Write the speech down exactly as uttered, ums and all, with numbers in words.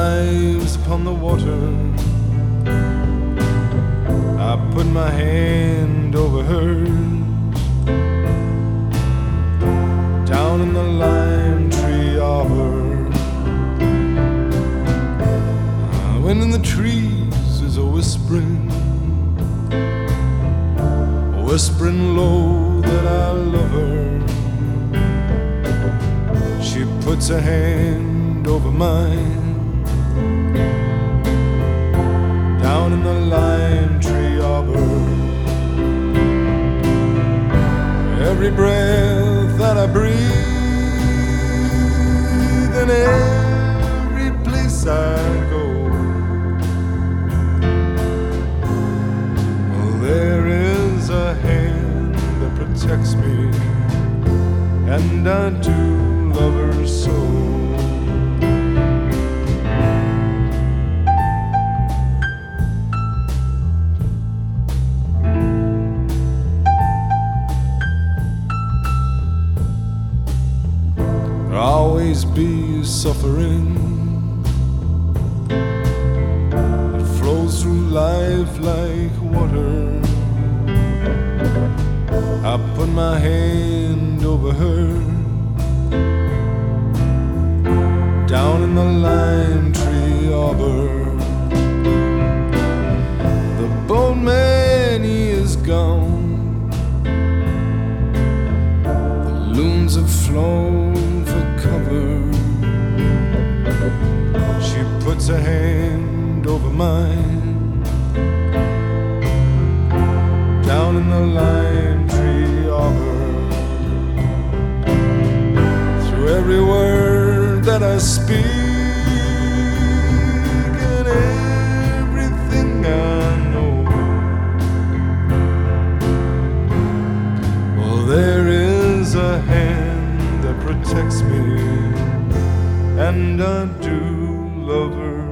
drives upon the water. I put my hand over hers, down in the lime tree arbor. Uh, when in the trees is a whispering, whispering low that I love her. She puts her hand over mine, down in the lime tree arbor. Every breath that I breathe, and every place I go, well, there is a hand that protects me, and I do love her so. There'll always be suffering, it flows through life like water. I put my hand over her, down in the lime tree arbor. The boatman, he is gone, the loons have flown for cover. She puts her hand over mine, down in the lime tree arbor. Through every word that I speak, and everything I know, well, there is a hand that protects me, and I do love her